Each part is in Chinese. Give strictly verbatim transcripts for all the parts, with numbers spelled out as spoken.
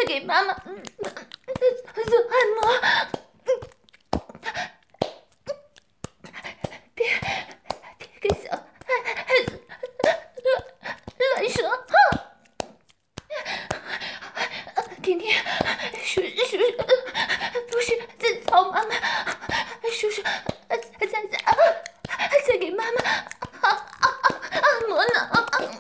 给妈妈做按摩。别别跟小孩子乱乱说啊！甜甜，叔叔不是在操妈妈，叔叔在在在在给妈妈按摩呢。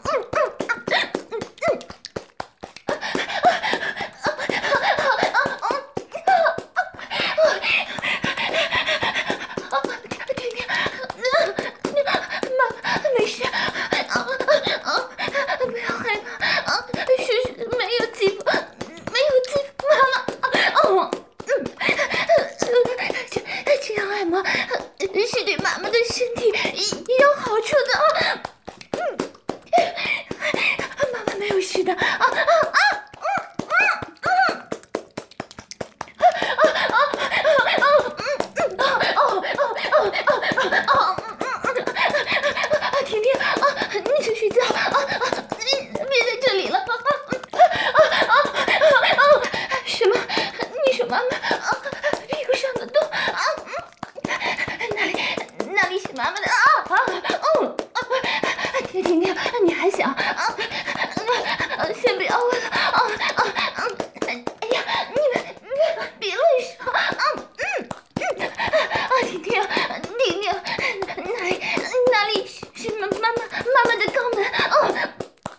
是对妈妈的身体也有好处的。嗯，妈妈没有事的。啊啊啊！嗯嗯嗯。啊啊啊啊啊！嗯嗯啊哦哦哦哦哦嗯甜甜啊，你去睡觉啊啊！你别在这里了。啊啊啊啊！什么？你说妈妈啊屁股上的洞啊？那里那里是妈妈的啊啊嗯啊！甜甜甜，你还小啊？先不要问了啊啊啊！哎呀，你们别别乱说啊！嗯嗯啊，甜甜甜甜，哪里哪里是妈妈妈妈的肛门啊？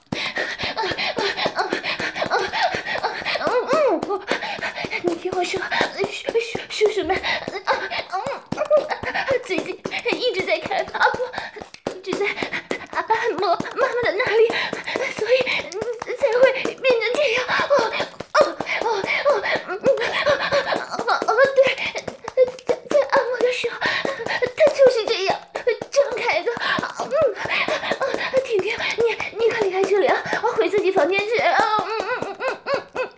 你听我说，叔叔叔叔们，最近一直在开发布，一直在按摩妈妈的那里，所以才会变成这样。哦哦哦哦哦对，在在按摩的时候，他就是这样张开的。嗯，甜甜，你你可离开这里啊，我回自己房间去。嗯嗯嗯嗯嗯嗯嗯。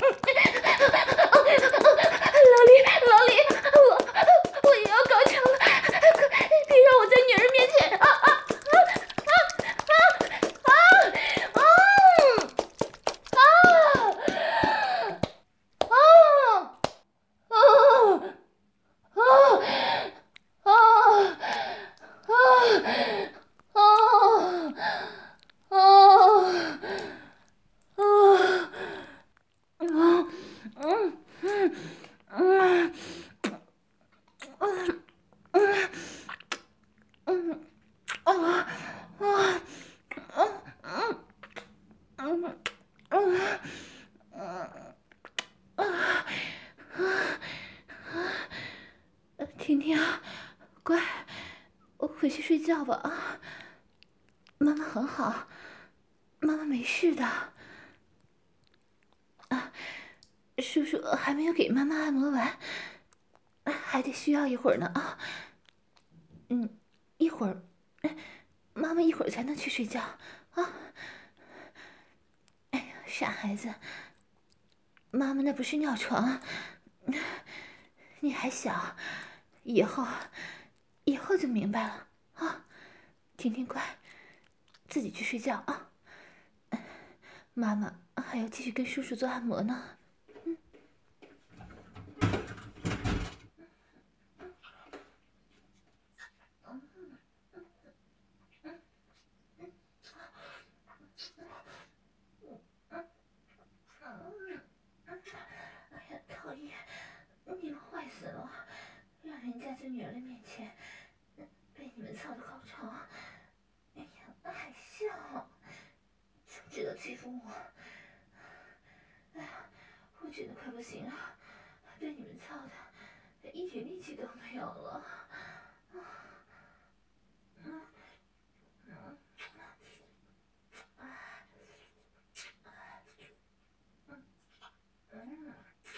老李，老李，我我也要高潮了，别让我在女人面前啊啊啊啊啊啊啊甜甜啊，乖，我回去睡觉吧啊。妈妈很好，妈妈没事的。啊，叔叔还没有给妈妈按摩完，还得需要一会儿呢啊。嗯，一会儿，妈妈一会儿才能去睡觉啊。哎呀，傻孩子，妈妈那不是尿床，你还小，以后以后就明白了啊。甜甜乖，自己去睡觉啊。妈妈还要继续跟叔叔做按摩呢。嗯。哎呀，讨厌！你们坏死了，让人家在女儿的面前被你们操的高潮。哎呀，还笑，就知道欺负我。哎呀，我真的快不行了，被你们操的一点力气都没有了。嗯嗯嗯，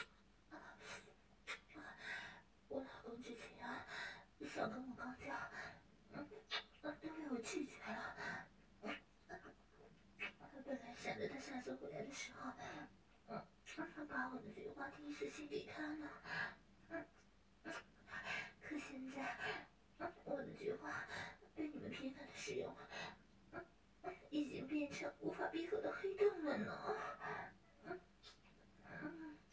我老公之前啊想跟我肛交，嗯，都被我拒绝了。本来想着他下次回来的时候，嗯，把我的菊花第一次献给他呢。嗯，可现在，我的菊花被你们频繁的使用，已经变成无法闭合的黑洞了呢。嗯嗯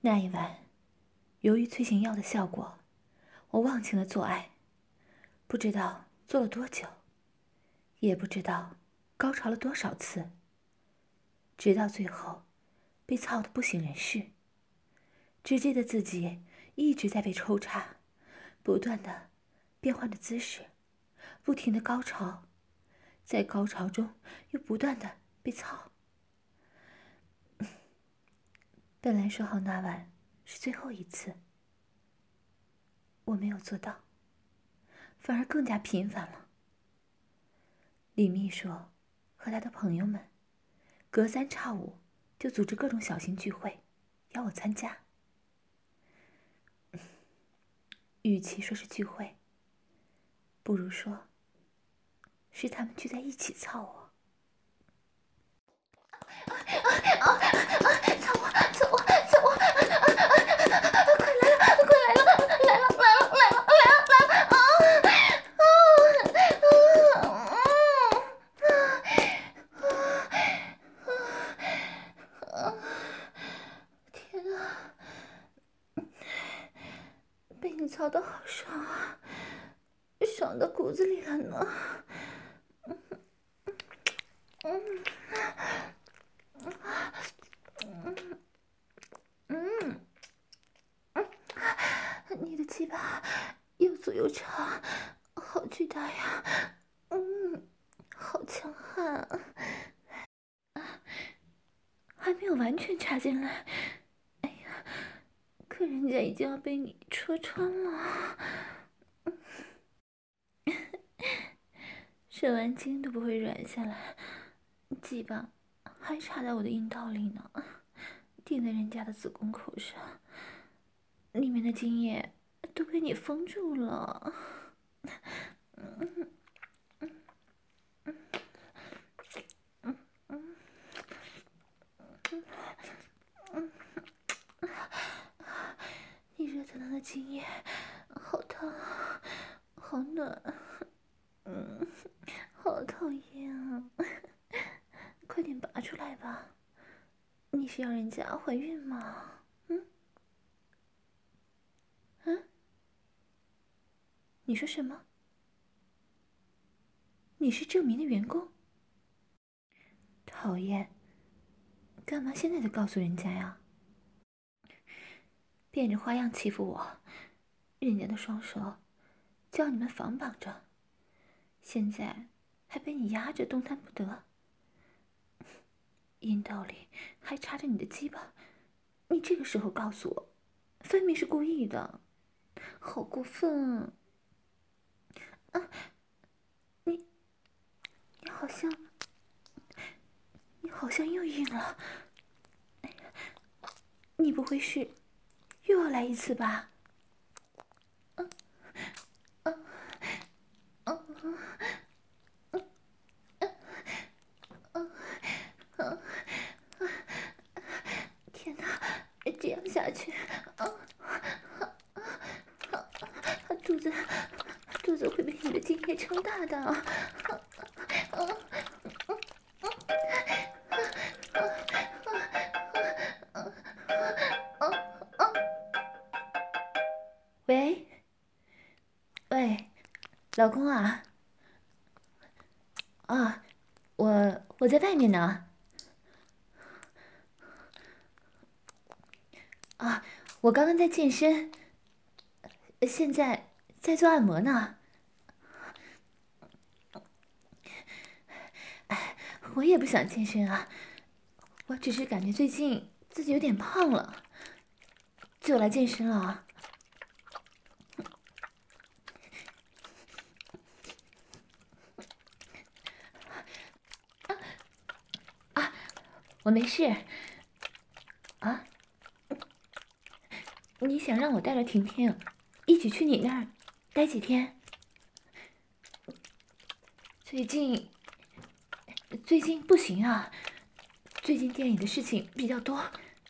那一晚，由于催情药的效果，我忘记了做爱，不知道做了多久，也不知道高潮了多少次，直到最后被操得不省人事，只记得自己一直在被抽插，不断的变换着姿势，不停的高潮，在高潮中又不断的被操。本来说好那晚是最后一次，我没有做到，反而更加频繁了。李秘书和他的朋友们隔三差五就组织各种小型聚会，邀我参加。与其说是聚会，不如说是他们聚在一起操我。啊啊啊！操我！操我！操我！快来了！快来了！来了！来了！来了！来了！来了！啊啊啊啊啊！天哪！被你操得好爽啊，爽到骨子里了呢。嗯嗯嗯，你的鸡巴又粗又长，好巨大呀！嗯，好强悍啊！还没有完全插进来，哎呀，可人家已经要被你戳穿了。射完精都不会软下来，鸡巴还插在我的阴道里呢，顶在人家的子宫口上，里面的精液都被你封住了。嗯嗯嗯嗯嗯嗯，你热腾腾的精液好烫，好暖，嗯，好讨厌啊！快点拔出来吧！你是要人家怀孕吗？嗯？嗯？你说什么？你是证明的员工？讨厌！干嘛现在就告诉人家呀？变着花样欺负我，人家的双手叫你们反绑着，现在还被你压着动弹不得，阴道里还插着你的鸡巴，你这个时候告诉我，分明是故意的，好过分啊！啊，你你好像你好像又硬了，你不会是又要来一次吧？嗯嗯嗯嗯嗯嗯，天哪，这样下去，啊啊啊！肚子肚子会被你的精液撑大的啊！啊喂喂，老公啊！啊，我我在外面呢。啊，我刚刚在健身，现在在做按摩呢。哎，我也不想健身啊，我只是感觉最近自己有点胖了，就来健身了啊。啊，我没事。啊？你想让我带着婷婷一起去你那儿待几天？最近最近不行啊，最近店里的事情比较多，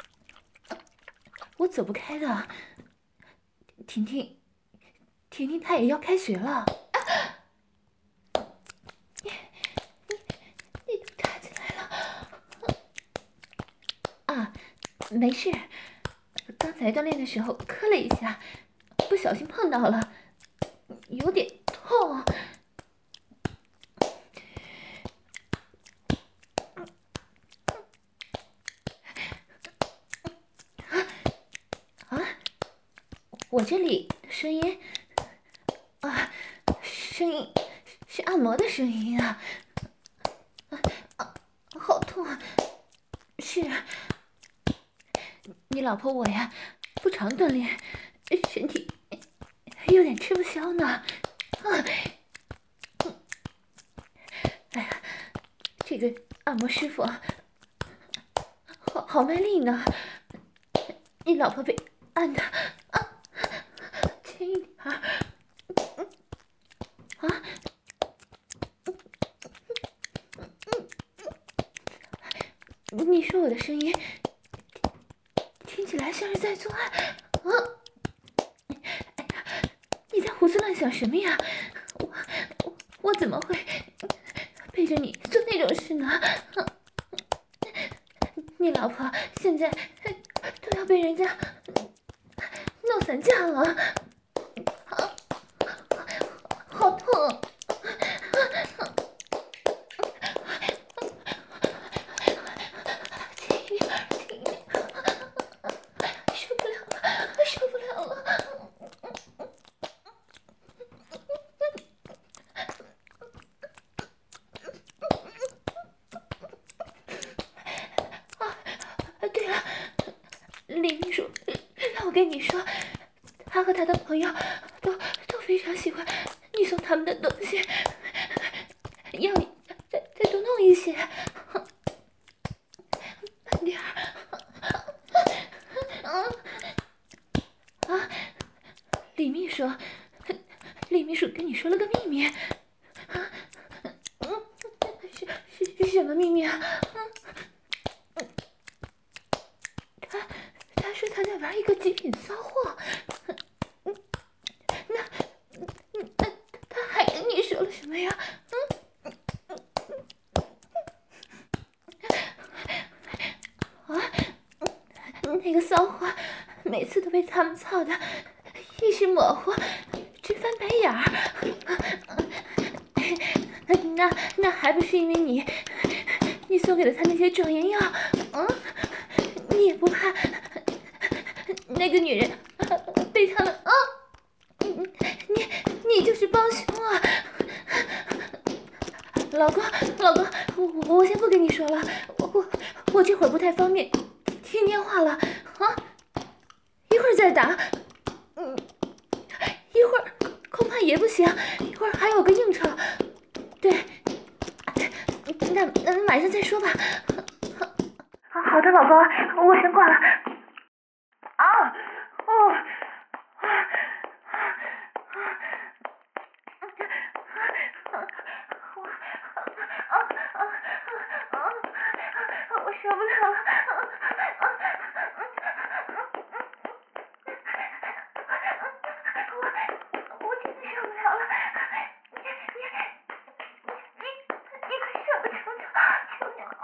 我走不开的。婷婷，婷婷她也要开学了。你你你都插进来了啊！没事， 刚才锻炼的时候磕了一下，不小心碰到了，有点痛。啊，我这里声音啊，声音是按摩的声音啊，啊啊，好痛啊！是啊，你老婆我呀，不常锻炼，身体有点吃不消呢。啊，哎呀，这个按摩师傅好好卖力呢，你老婆被按的啊，轻一点啊！你说我的声音听起来像是在做爱啊？哎呀，你在胡思乱想什么呀？我我我怎么会背着你做那种事呢？你老婆现在都要被人家弄散架了，好痛！受不了了，受不了了！啊，对了，李秘书让我跟你说，他和他的朋友都都非常喜欢你送他们的东西，要你再再多弄一些，慢点儿。啊，李秘书，李秘书跟你说了个秘密，啊，嗯，是是是什么秘密啊？嗯，他他说他在玩一个极品骚货，嗯，那那他还跟你说了什么呀？嗯，啊，那个骚货每次都被他们操的意识模糊，直翻白眼儿。那那还不是因为你，你送给了他那些壮阳药？嗯，你也不怕那个女人被他们啊？你你你就是帮凶啊！老公，老公，我我先不跟你说了，我我我这会儿不太方便听电话了啊，一会儿再打。嗯，一会儿恐怕也不行，一会儿还有个应酬。对，那那晚上再说吧。好的，老公，我先挂了。啊，哦，啊，我，啊啊啊！我受不了了。我我真的受不了了。你你你你快上来，求求求你！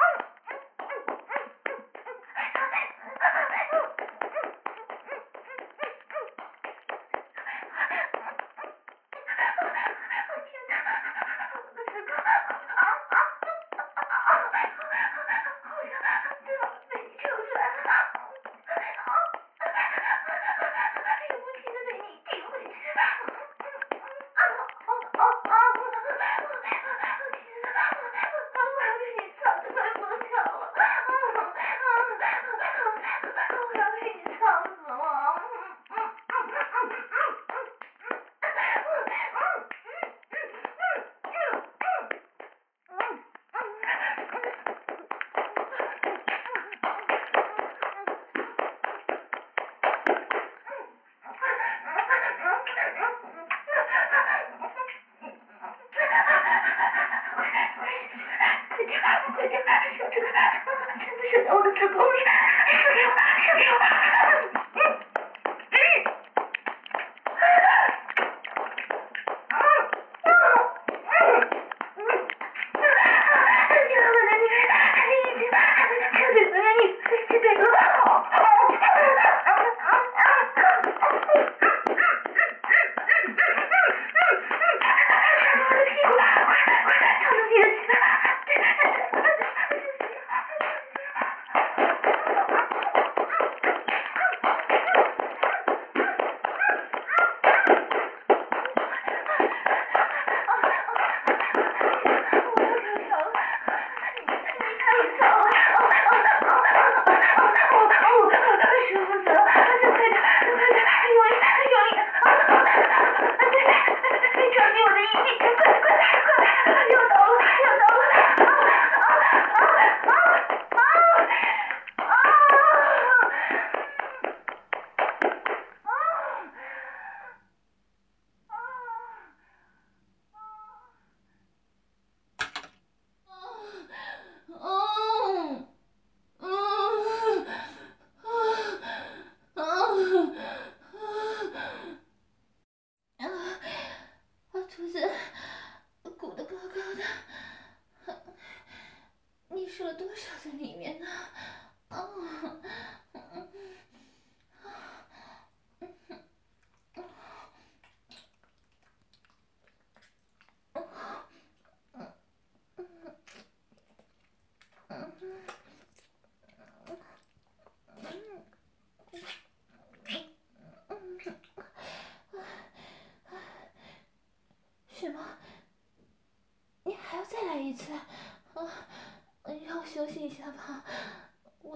射在我的子宫里，射给我，射给我！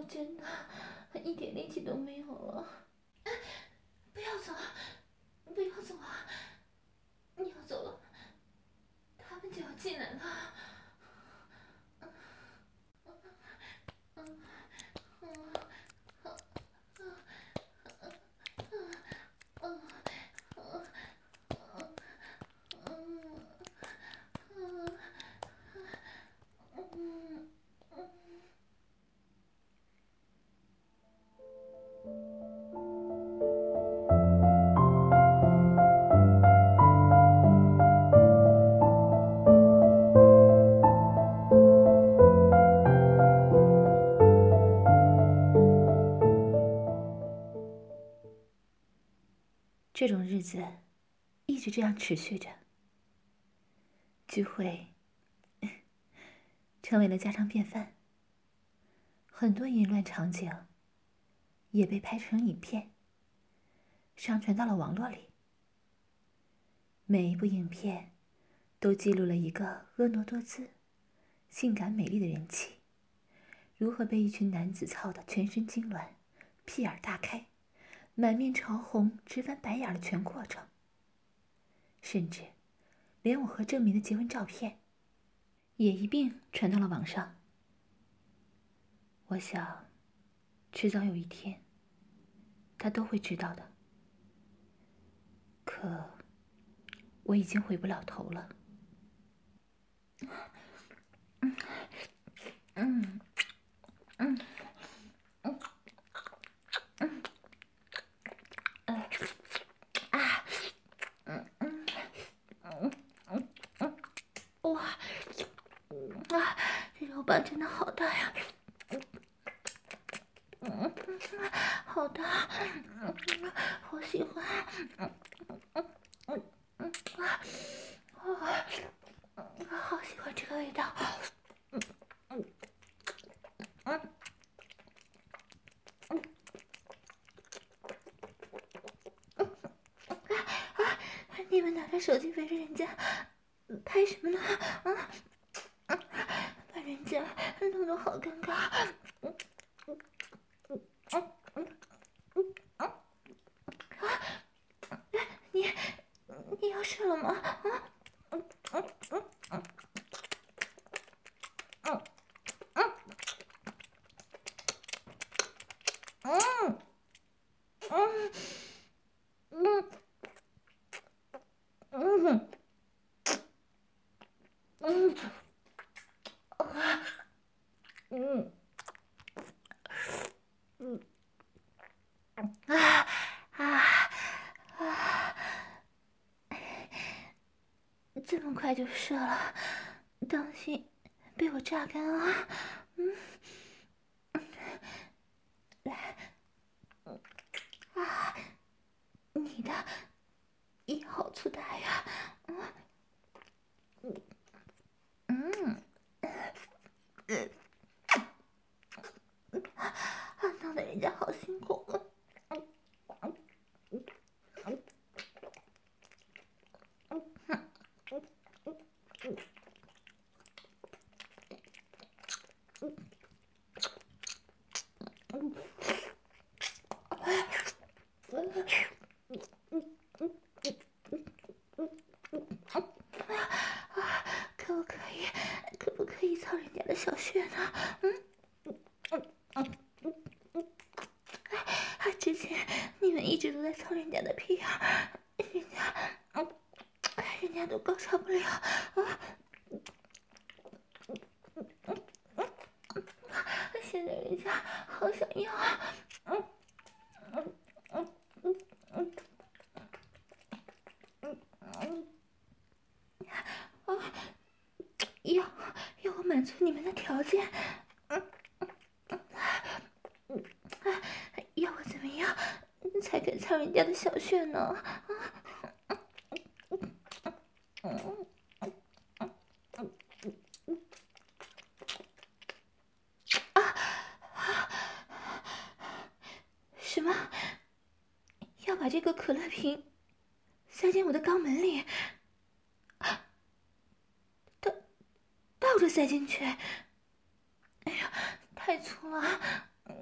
我真的一点力气都没有了。不要走，不要走啊！你要走了，他们就要进来了。这种日子一直这样持续着，聚会成为了家常便饭，很多淫乱场景也被拍成影片，上传到了网络里。每一部影片都记录了一个婀娜多姿、性感美丽的人妻如何被一群男子操得全身痉挛、屁眼大开、满面潮红、直翻白眼的全过程。甚至连我和郑明的结婚照片也一并传到了网上。我想迟早有一天他都会知道的，可我已经回不了头了。嗯嗯嗯嗯嗯呃啊嗯嗯嗯嗯嗯哇啊！这肉棒真的好大呀！嗯，好大，嗯，好喜欢，嗯嗯嗯嗯啊啊，好喜欢这个味道，嗯嗯嗯嗯嗯啊！你们拿着手机围着人家拍什么呢？啊啊！把人家弄得好尴尬，嗯嗯嗯嗯嗯嗯啊！你你要射了吗？啊！嗯嗯嗯嗯嗯嗯嗯嗯嗯嗯嗯嗯嗯啊啊啊！这么快就射了，当心被我榨干啊！嗯，来，啊，你的也好粗大呀！嗯嗯嗯，啊，弄得人家好辛苦。嗯嗯嗯嗯嗯嗯嗯嗯嗯嗯。可不可以，可不可以操人家的小穴呢？嗯嗯嗯嗯嗯嗯。啊，之前你们一直都在操人家的屁眼儿，人家，嗯，人家都高潮不了啊。现在人家好想要啊！嗯嗯嗯嗯嗯嗯嗯啊！要要我满足你们的条件？嗯嗯嗯啊！要我怎么样才肯操人家的小穴呢？啊！嗯嗯嗯嗯嗯啊啊！什么？要把这个可乐瓶塞进我的肛门里，倒倒着塞进去。哎呀，太粗了，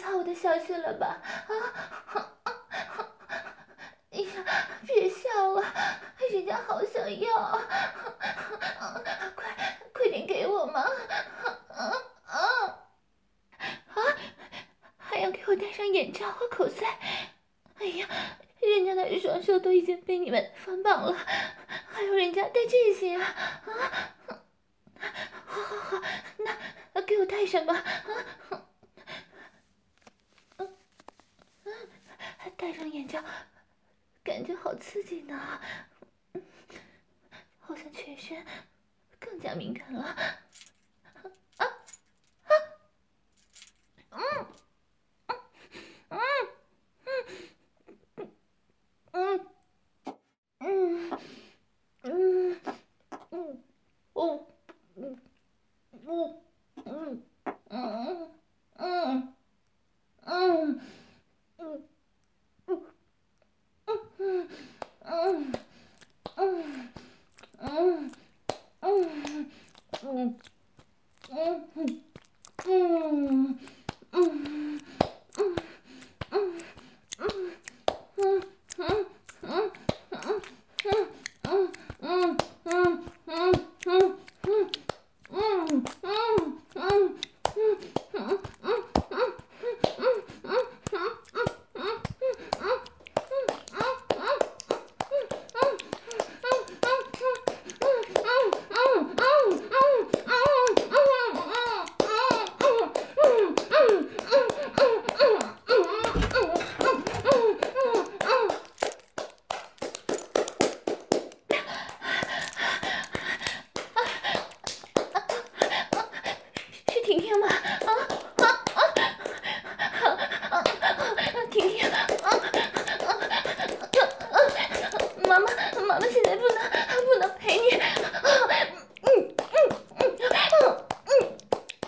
操我的小穴了吧？啊！哎呀，别笑了，人家好想要，啊、快快点给我嘛！啊啊啊！还要给我戴上眼罩和口塞？哎呀，人家的双手都已经被你们反绑了，还有人家戴这些啊！啊！好好好，那给我戴上吧！啊！嗯嗯，戴上眼罩。感觉好刺激呢，好像全身更加敏感了。啊啊！嗯嗯嗯嗯嗯嗯嗯哦嗯哦嗯嗯嗯嗯嗯嗯。嗯嗯嗯嗯嗯嗯嗯嗯嗯嗯是婷婷吗？啊啊啊啊！婷婷啊啊啊！妈妈，妈妈现在不能不能陪你。嗯嗯嗯嗯嗯。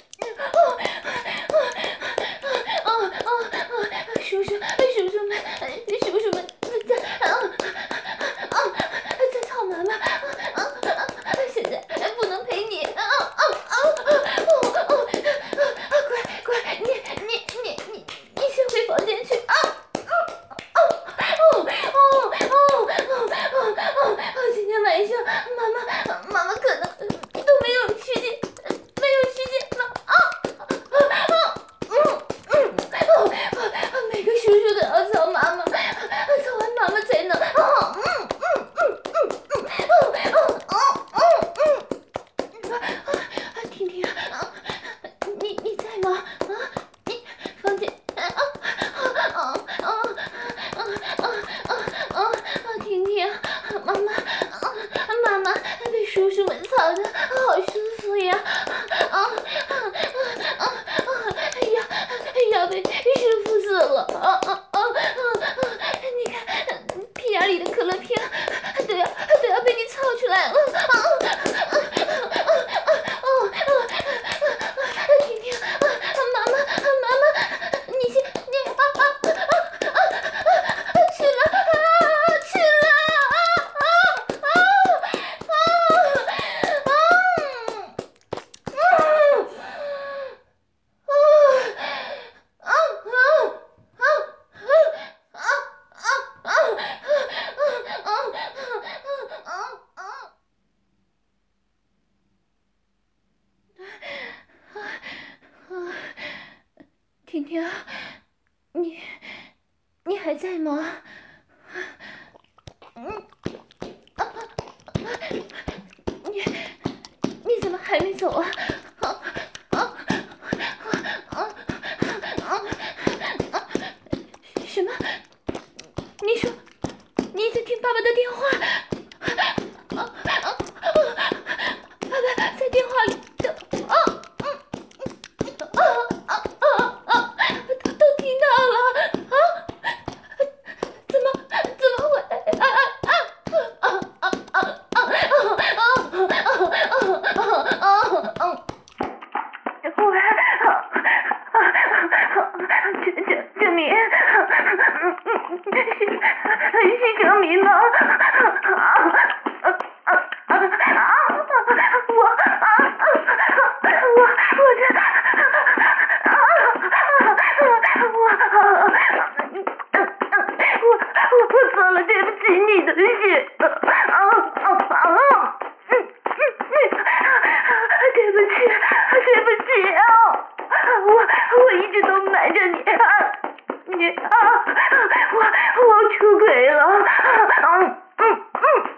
啊啊啊！叔叔，叔叔们，叔叔们在啊啊在操妈妈啊啊！现在不能陪你啊啊啊啊啊！乖乖，你你你你你先回房间去啊啊啊哦哦哦哦哦哦！今天晚上妈妈妈妈可能都没有时间，没有时间了啊！嗯嗯哦，每个叔叔都要操妈妈，操完妈妈才能哦嗯嗯嗯嗯嗯哦哦哦哦嗯，婷婷啊，你你在吗？啊，你房间啊啊啊啊啊啊啊啊！婷婷，妈妈啊妈妈被叔叔们操的好舒服呀！啊啊啊啊！哎呀，哎呀，被舒服死了！啊啊啊啊！你看，屁眼里的可乐片都要都要被你操出来了！啊啊啊啊啊啊啊！婷婷，妈妈，妈妈，你先，你啊啊啊啊啊！去了啊，去了啊啊啊啊啊！嗯。啊啊啊啊啊啊啊！婷婷，你你还在吗？嗯啊你你怎么还没走啊？啊啊啊啊啊！什么？你说你在听爸爸的电话？啊啊啊！爸爸在电话里的啊嗯啊啊啊啊！都都听到了啊！怎么怎么会啊啊啊啊啊啊啊啊啊啊啊啊！喂，这这这明，是是这明吗？啊啊啊啊！我啊我我这啊啊！ 我我出轨了，嗯嗯嗯。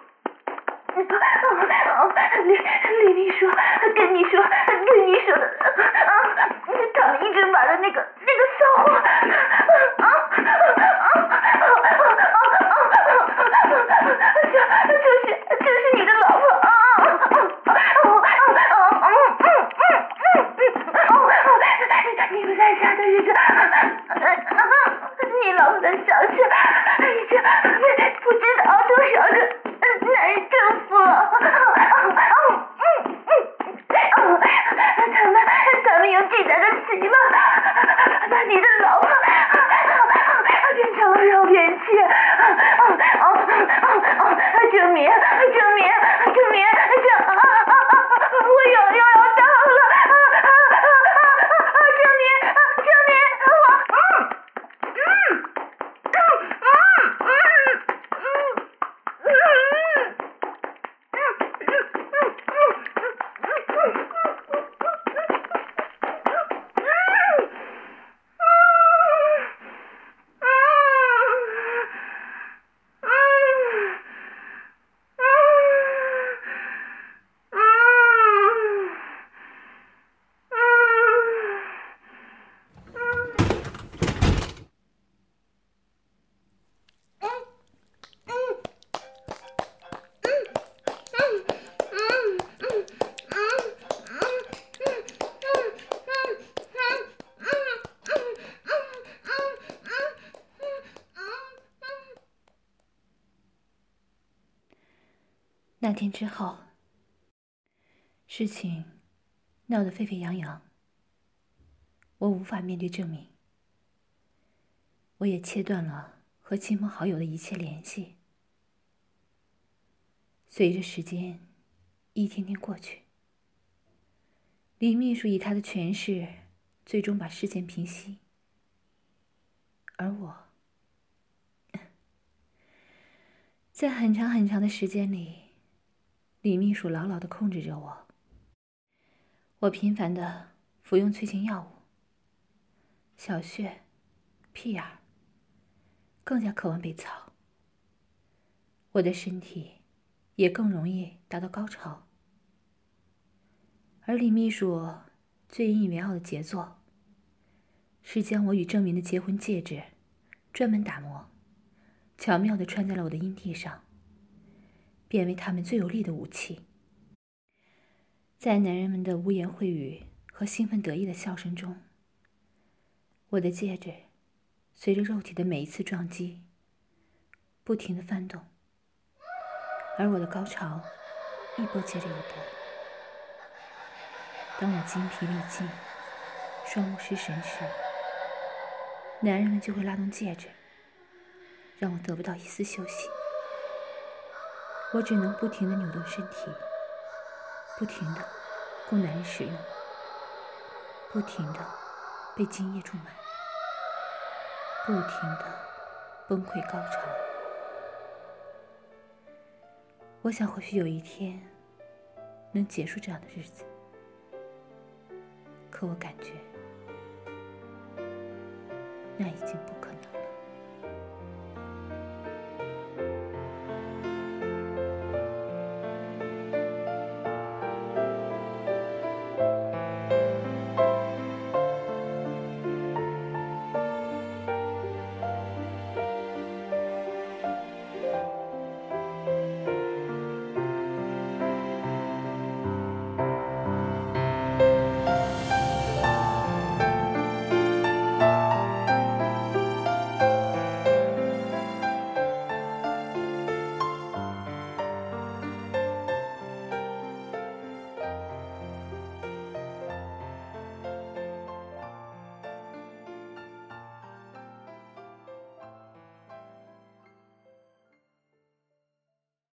李李秘书跟你说，跟你说的，啊，他们一直玩的那个那个骚货，啊啊这就是就是你的老婆啊！你不在家的日子，你老婆的小事已经被不知道多少个男人征服了。他们他们用巨大的喜乐把你的老婆变成了肉便器。证明证明证明证我又又要到了，证明证明我嗯嗯嗯嗯嗯那天之后，事情闹得沸沸扬扬，我无法面对证明，我也切断了和亲朋好友的一切联系。随着时间一天天过去，李秘书以他的权势最终把事件平息，而我在很长很长的时间里，李秘书牢牢地控制着我。我频繁地服用催情药物，小穴、屁眼更加渴望被操，我的身体也更容易达到高潮。而李秘书最引以为傲的杰作，是将我与郑明的结婚戒指专门打磨，巧妙地穿在了我的阴蒂上，变为他们最有力的武器。在男人们的污言秽语和兴奋得意的笑声中，我的戒指随着肉体的每一次撞击不停地翻动，而我的高潮一波接着一波。当我精疲力尽、双目失神时，男人们就会拉动戒指，让我得不到一丝休息。我只能不停地扭动身体，不停地供男人使用，不停地被精液注满，不停地崩溃高潮。我想或许有一天能结束这样的日子，可我感觉那已经不可能。